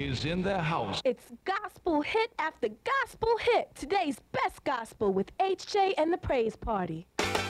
is in the house. It's gospel hit after gospel hit. Today's best gospel with HJ and the Praise Party.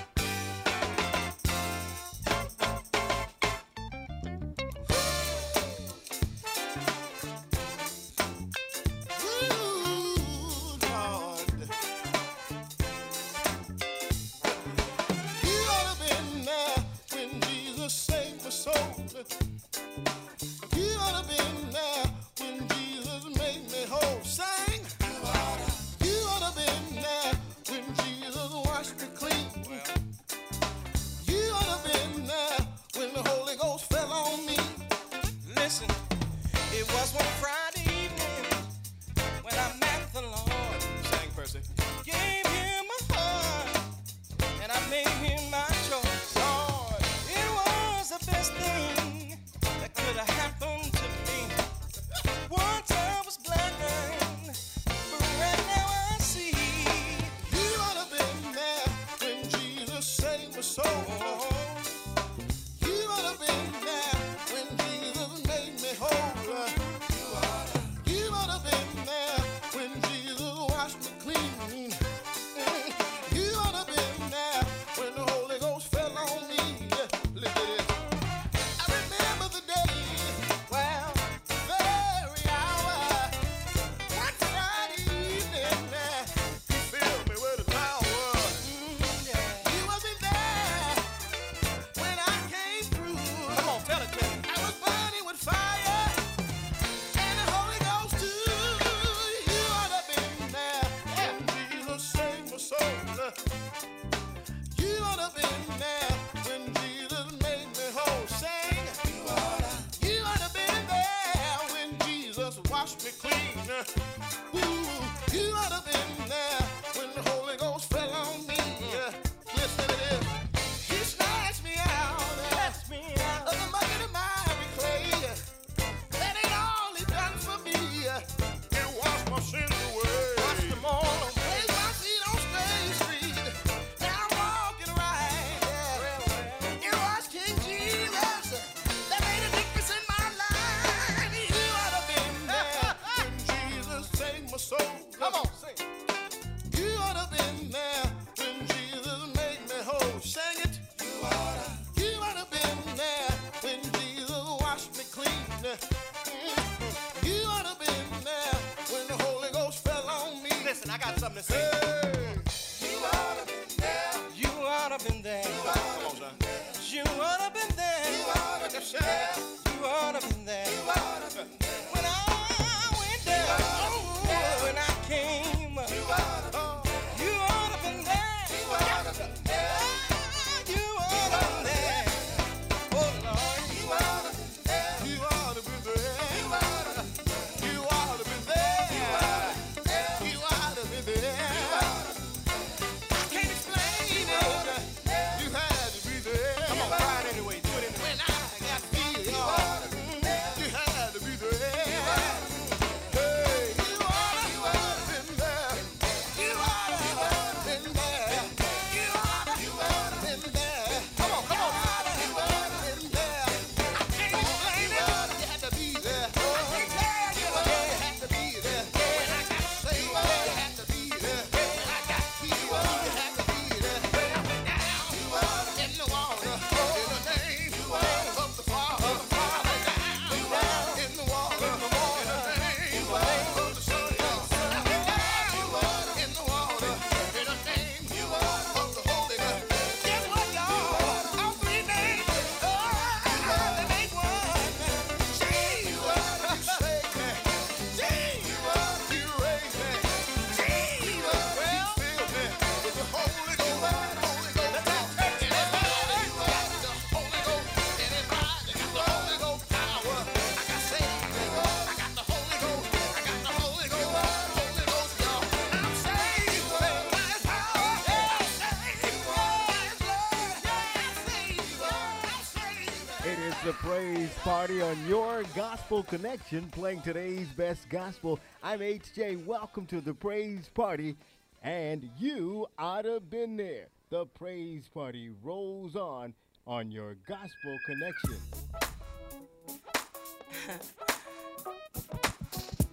The Praise Party on your Gospel Connection, playing today's best gospel. I'm HJ. Welcome to the Praise Party, and you ought to have been there. The Praise Party rolls on your Gospel Connection.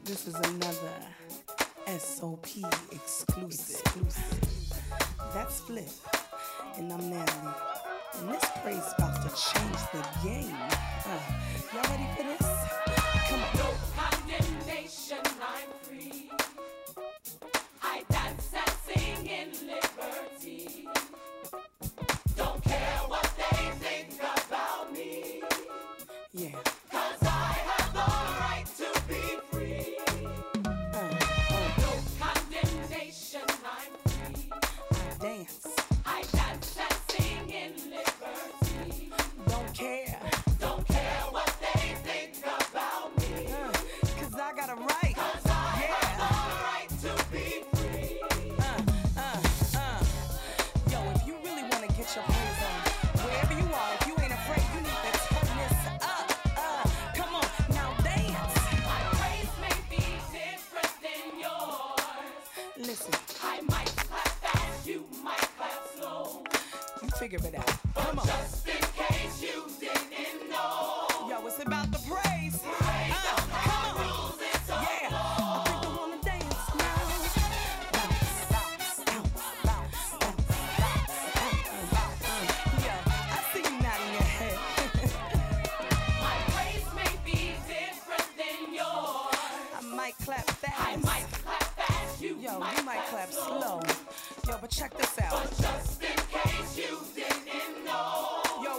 This is another SOP exclusive. That's Flip, and I'm Natalie. And this praise about to change the game. Y'all ready for this? Come on. No condemnation, I'm free. I dance and sing in liberty. Don't care what they think about me. Yeah. 'Cause I have the right to be free. No condemnation, I'm free. I dance. I dance and sing in liberty. Don't care. Don't care what they think about me. 'Cause I got a right. 'Cause I have the right to be free. Yo, if you really want to get your praise on, wherever you are, if you ain't afraid, you need to turn this up. Come on, now dance. My praise may be different than yours. Listen, I might clap fast, you might clap slow. you figure it out. Come on. Just in case you didn't know. Yo, it's about the praise. Come on. Yeah, I think I wanna dance now. Bounce, bounce, bounce, bounce, bounce, bounce. Yeah, I see you nodding your head. My praise may be different than yours. I might clap fast. I might clap fast, you Yo, you might clap slow. Yo, but check this out. Just in case you didn't know. Yo,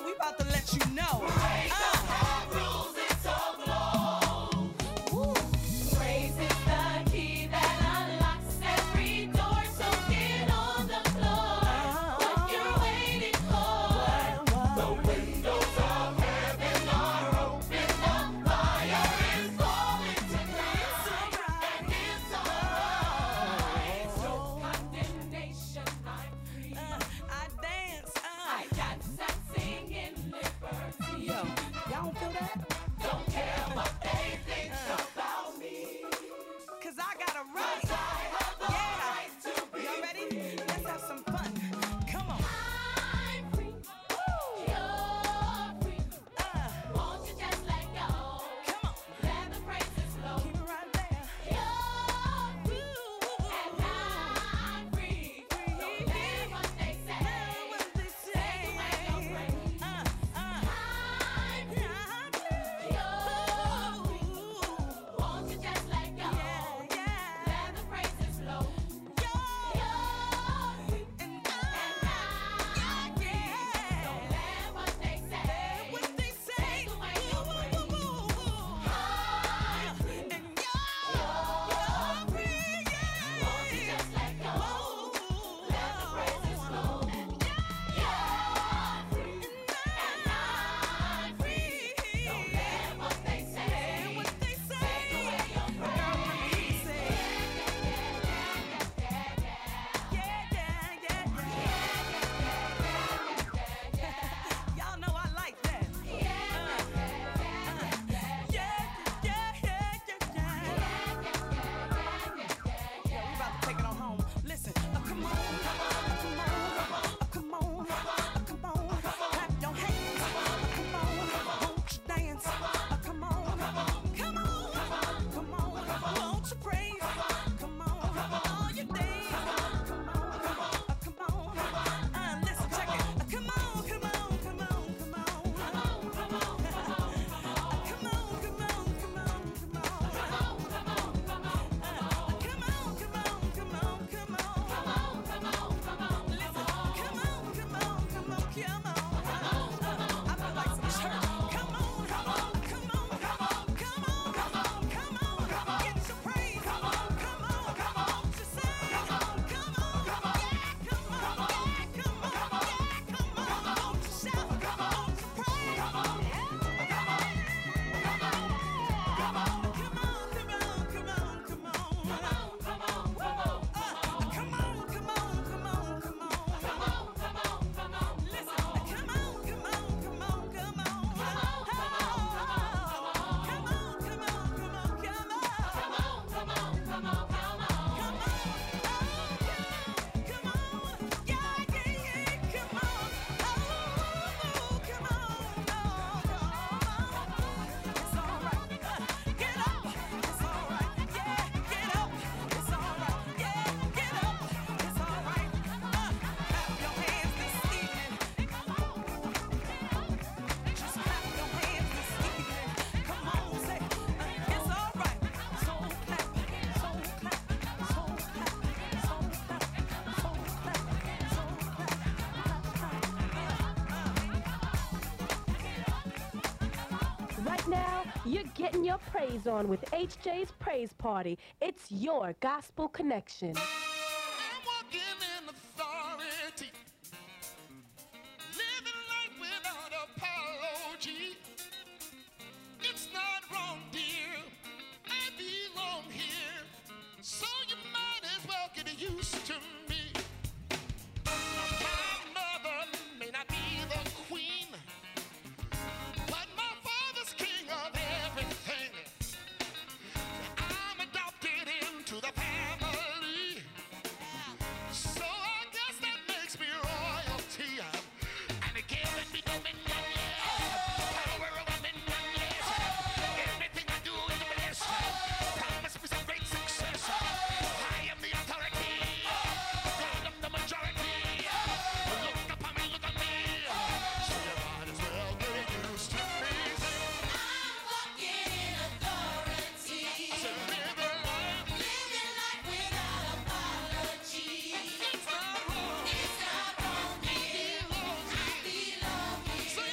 Right now, you're getting your praise on with HJ's Praise Party. It's your gospel connection. I'm walking in authority, living life without apology. It's not wrong, dear. I belong here, so you might as well get used to me. My mother may not be the queen, but my father's king of everything. I'm adopted into the family, so I guess that makes me royalty. And it gives me dominion, yes. Power of dominion, yes. Everything I do is blessed. Promise me some great success. I am the authority. God, I'm the majority. Look upon me, look at me. So you might as well get used to me. I'm walking in authority. So live a life. Living life without apology. It's not wrong. It's not wrong, dear. I belong So here.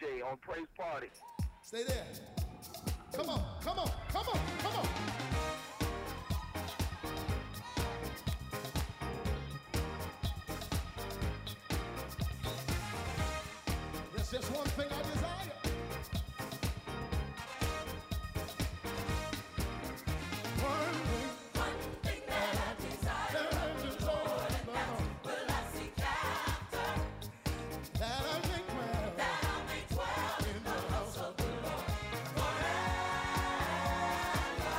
J on Praise Party. Stay there. Come on, come on, come on, come on. There's just one thing I desire. One thing that I desire from the Lord, and that will I seek after, that I may dwell in the house of the Lord forever.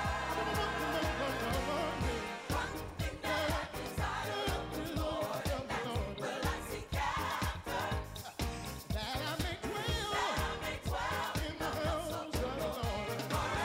One thing that I desire from the Lord, and that will I seek after, that I may dwell in the house of the Lord forever.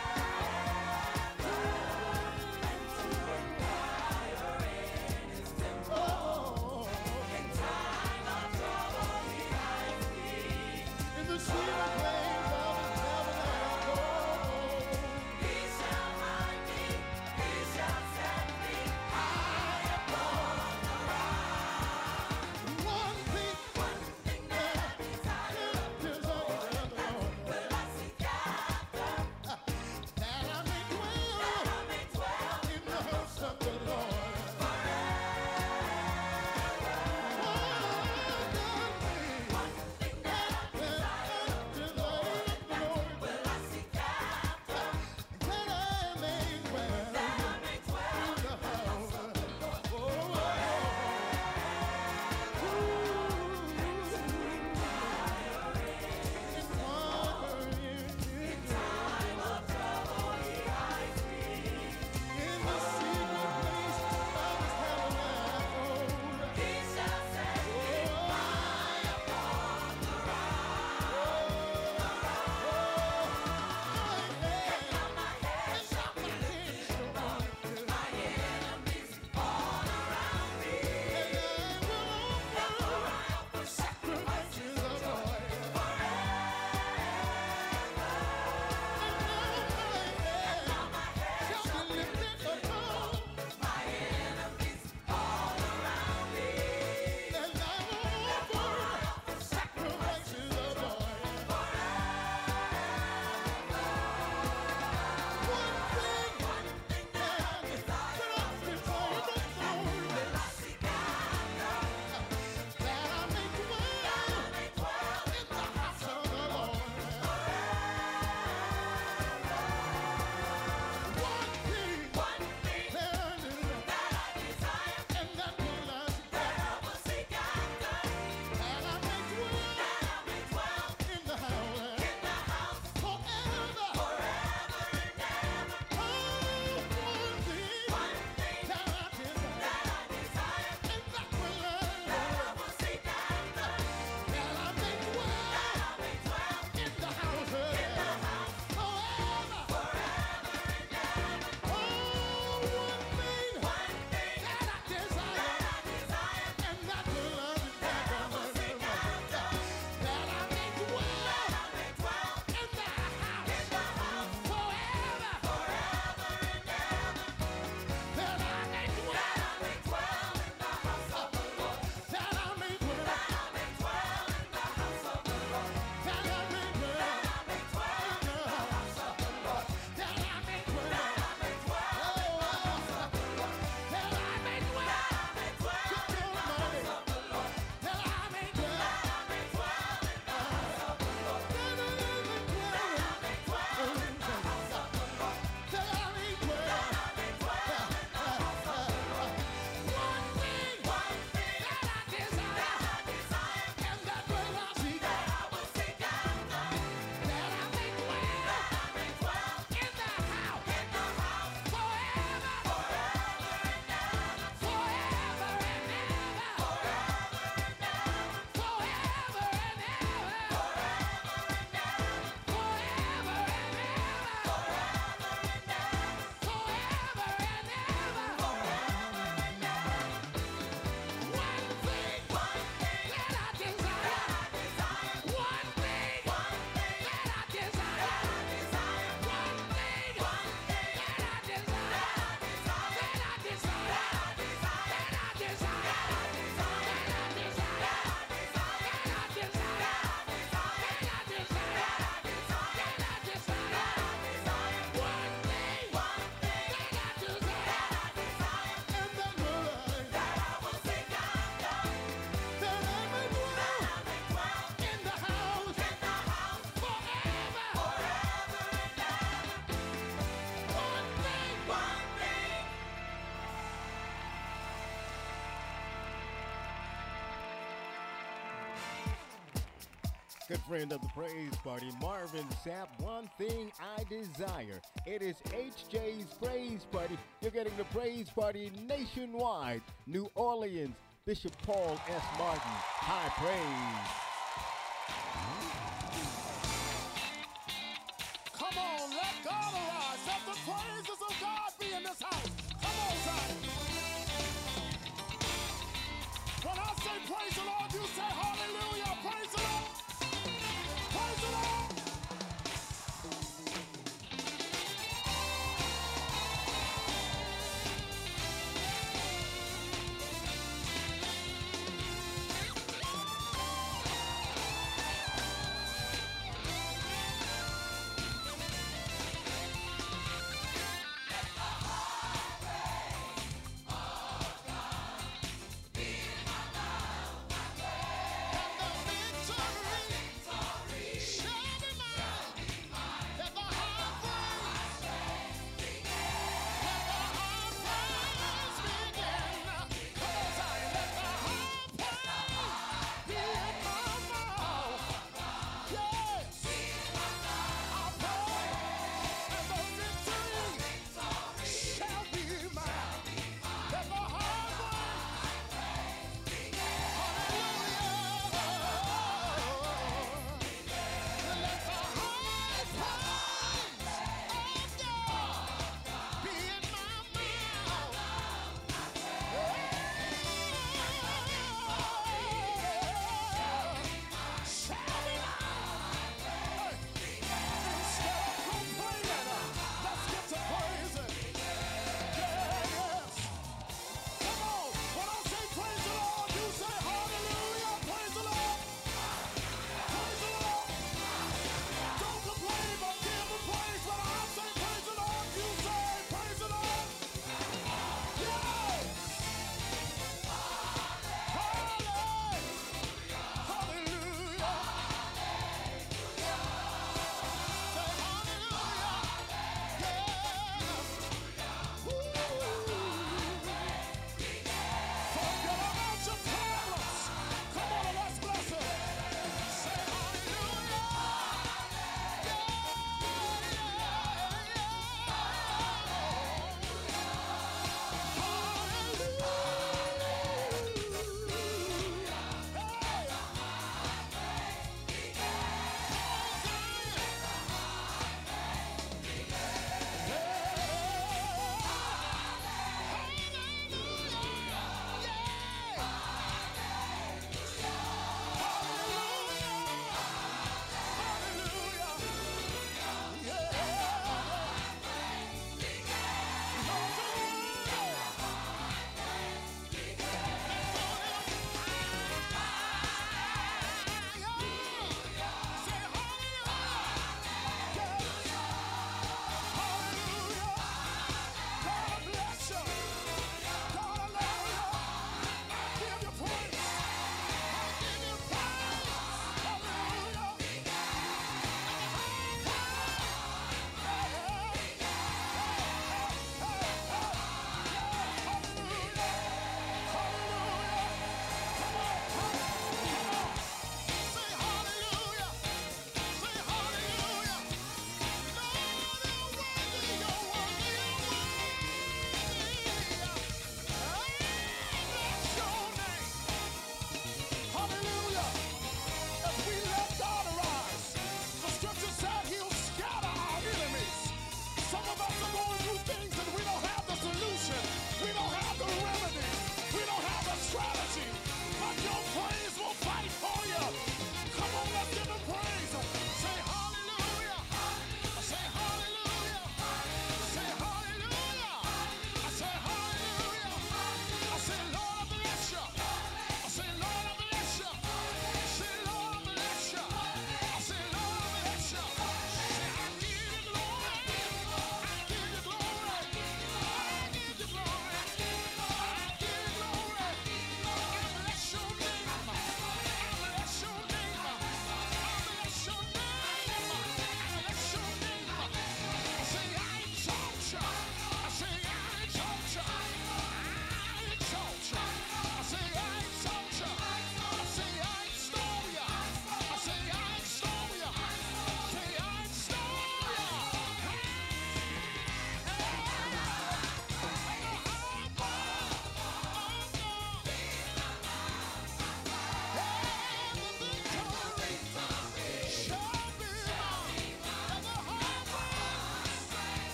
In the secret place of his tabernacle, he shall hide me, he shall set me high upon the rock. One thing that I desire of the Lord, and that will I seek after, that I may dwell in the house of the Lord forever. One thing that I desire of the Lord, Good friend of the Praise Party, Marvin Sapp, One Thing I Desire. It is HJ's Praise Party. You're getting the Praise Party nationwide. New Orleans, Bishop Paul S. Martin, High Praise. Come on, let God arise. Let the praises of God be in this house. Come on, Zion. When I say praise the Lord, you say hallelujah. Praise the Lord. Praise the Lord.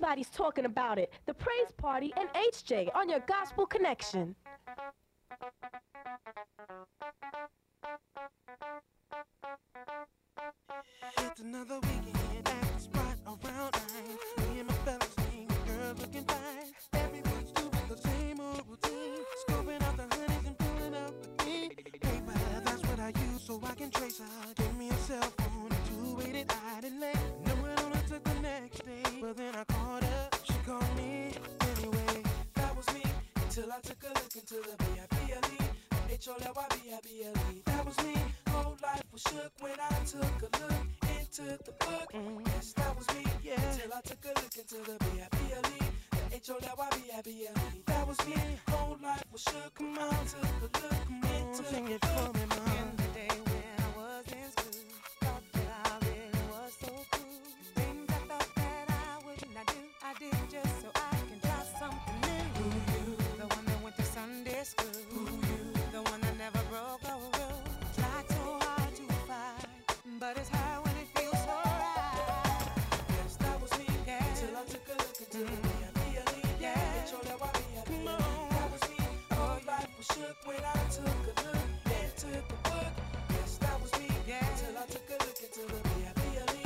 Everybody's talking about it. The Praise Party and HJ on your Gospel Connection. It's another weekend at the spot around 9. Me and my fellas sing, girl looking fine. Everyone's doing the same old routine, scoping out the honeys and pulling out the bean. Paper, that's what I use so I can trace her. Give me a cell phone, a two-way that I didn't lay. Know it only took the next day, but then I called her, she called me anyway. That was me, until I took a look into the B-I-B-L-E. H-O-L-Y-B-I-B-L-E. That was me, whole life was shook when I took a look into the book. Yes, that was me, until I took a look into the B-I-B-L-E. H-O-L-Y-B-I-B-L-E. That was me, whole life was shook when I took a look into the book. In the day when I was in school, thought that I really was so cool. Things I thought that I would not do, I did just so I can try something new. Who you? The one that went to Sunday school. Who you? The one that never broke a rule. Tried so hard to fight, but it's hard when it feels so right. Yes, that was me, till I took a look into the B-I-B-L-E. Come on. That was me, whole life was shook when I took a look into the book. Yes, that was me, till I took a look into the B-I-B-L-E.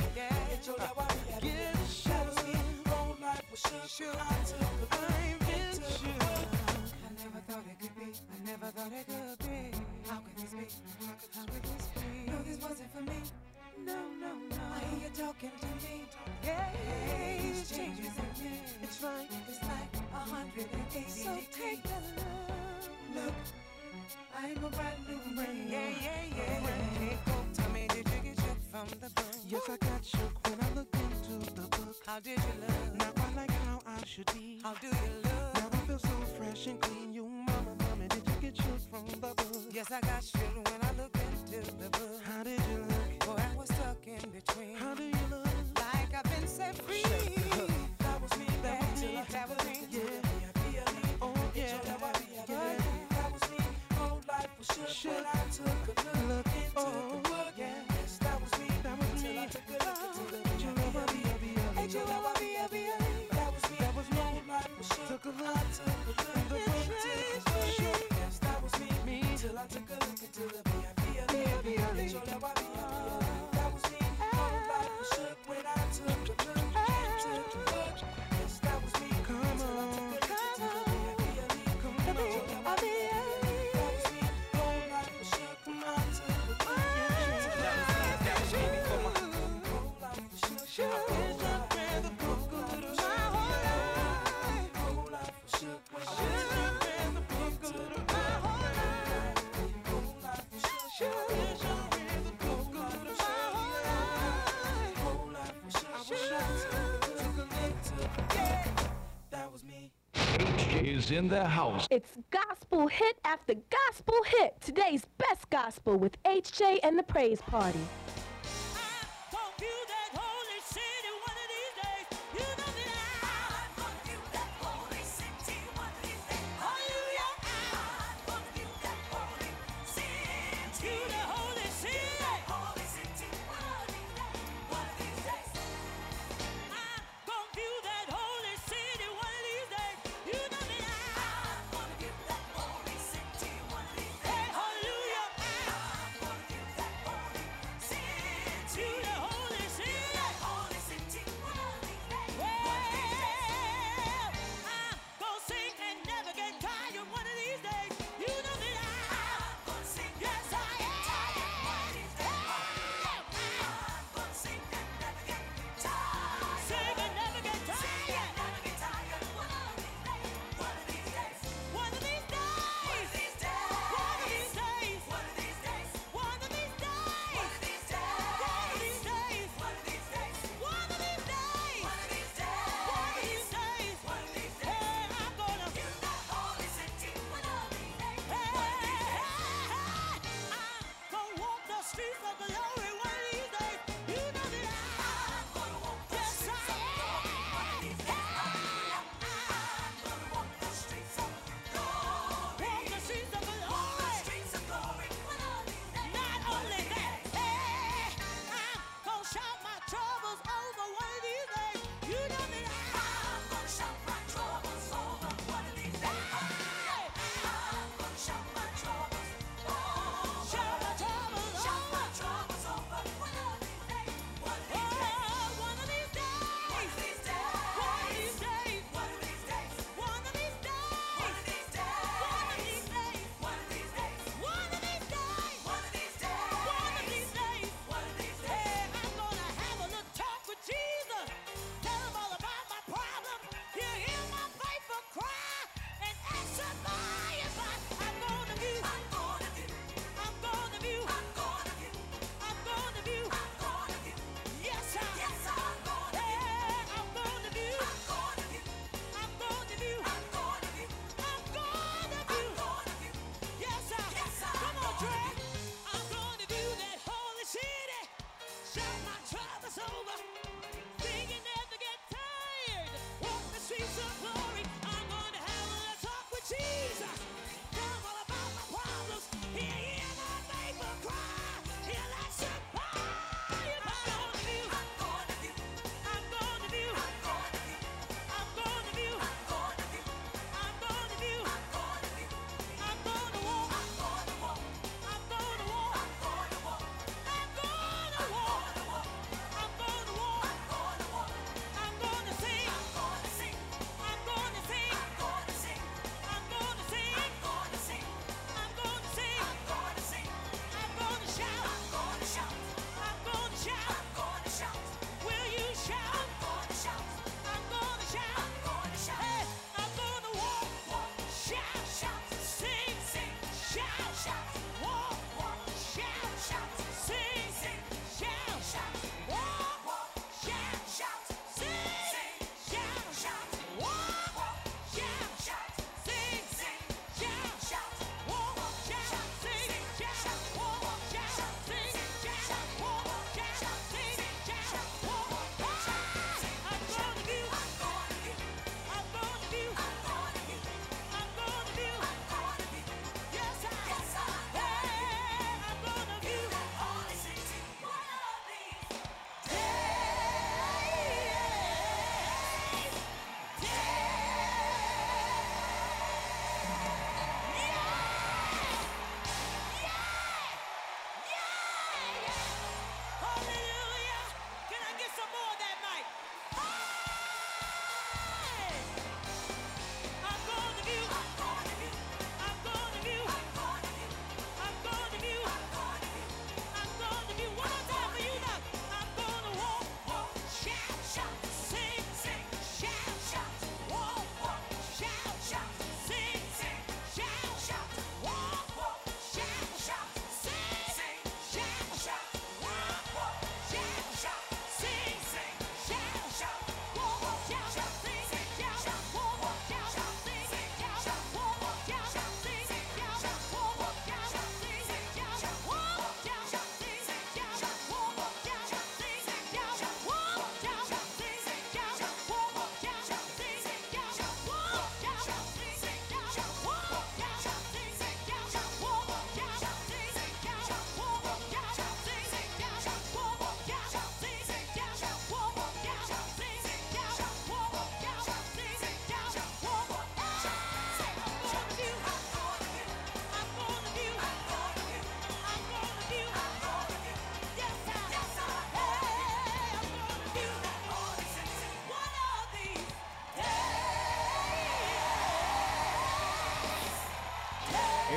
That was me, whole life was shook when I took a look into the book. I never thought it could be, I never thought it could be. How could this be? How could this be? No, this wasn't for me. No, no, no. I hear you talking to me. Yeah, it's changes in me. It's right. It's like 180. So take a look. I ain't no brand new brain. Yeah. Hey, go tell me, did you get shook from the book? Yes, I got shook when I looked into the book. How did you look? Not quite like how I should be. How do you look? Now I feel so fresh and clean. You mama, did you get shook from the book? Yes, I got shook when I looked into the book. How did you look? Boy, I was stuck in between. How do you look? Like I've been set free. That was me, that was me, that was me. Yeah. Oh, yeah. That was me. Whole life was shook when I took a look into the book. Yes, that was me. That was me. I took a look into the H-O-L-Y-B-I-B-L-E. That was me. That was me. Whole life was shook. Took a look into the book. Yes, that was me. Till I took a look into the B-I-B-L-E. H-O-L-Y-B-I-B-L-E. That was me. Whole life was shook when I took a look into the book. Yes, that was me. Come on. Is in the house. It's gospel hit after gospel hit. Today's best gospel with HJ and the Praise Party.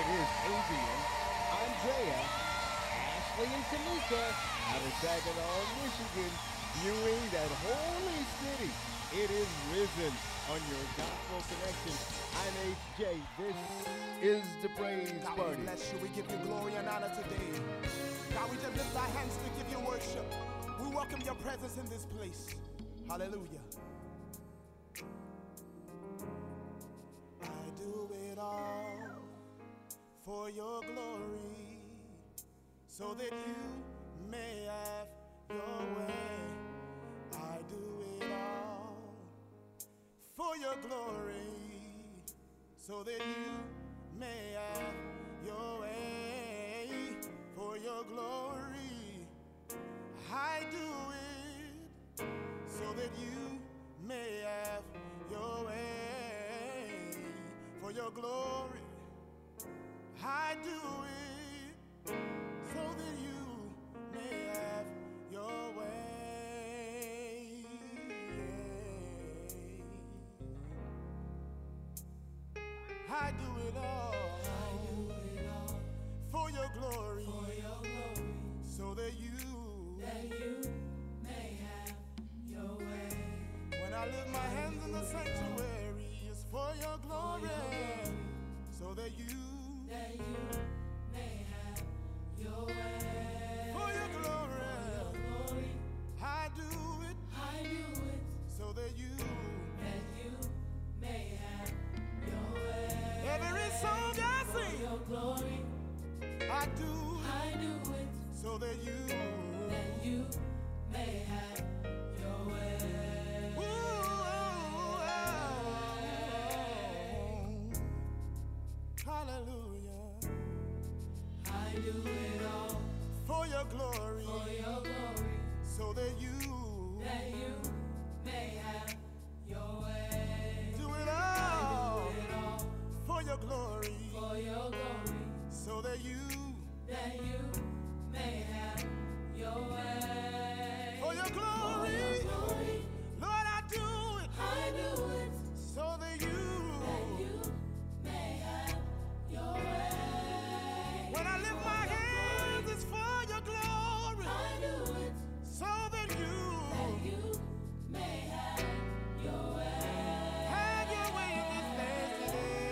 it is Adrian, Andrea, Ashley, and Tamika out of Saginaw, Michigan, viewing that holy city. It is risen on your Gospel Connection. I'm HJ. This is the Praise God, Party. we bless you. We give you glory and honor today. God, we just lift our hands to give you worship. We welcome your presence in this place. Hallelujah. I do it all for your glory, so that you may have your way. I do it all for your glory, so that you may have your way. For your glory, I do it so that you may have your way. For your glory, I do it so that you may have your way. I do it all for your glory, so that you may have your way. When I lift my hands in the sanctuary, it's for your glory, so that you may have your way. For your glory, I do it so that you may have your way. Every song I sing, for your glory, I do it so that you may have your way. Ooh, hallelujah. I do it all for your glory, so that you may have your way. Do it all for your glory, so that you may have your way. For your glory, Lord, I do it so that you may have your way. When I lift my hands, it's for your glory, so that you may have your way. Have your way in this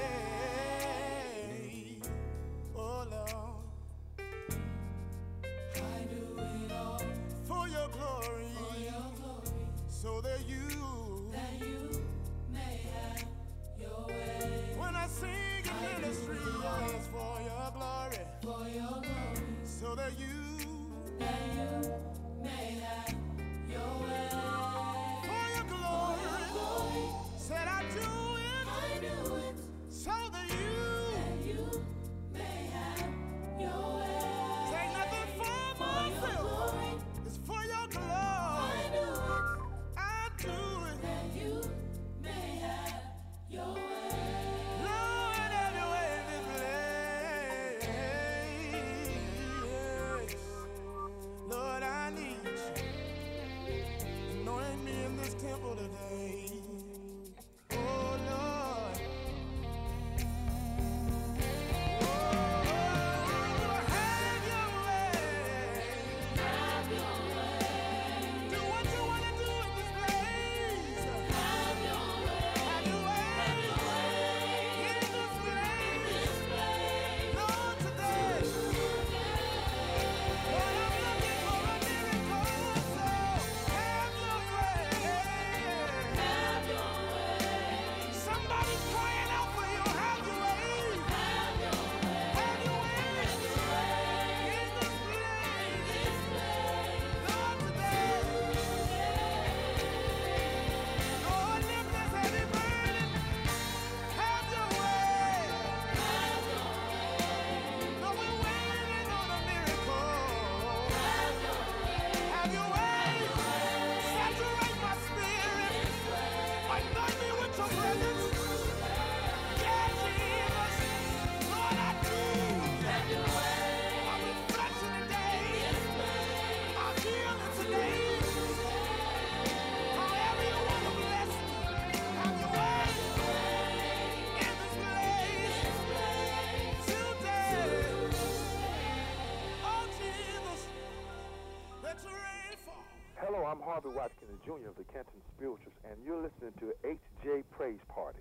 place today, oh Lord. I do it all for your glory, so that you may have your way. When I sing in ministry, it's for your glory, so that you may have your way. For your glory, said I do it so that you may have your way. Take nothing for myself, it's for your glory. I do it that you may have your way. Lord, have your way in this place. Lord, I need you. Walter Watkins Jr. of the Canton Spirituals, and you're listening to HJ Praise Party.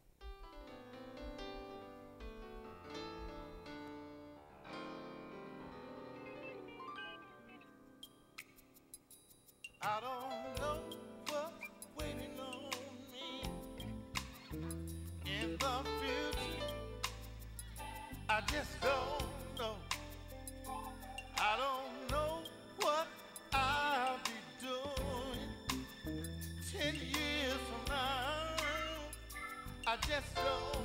I don't know what's waiting on me in the future. I just don't know. I don't know what I'll be doing 10 years from now. I just don't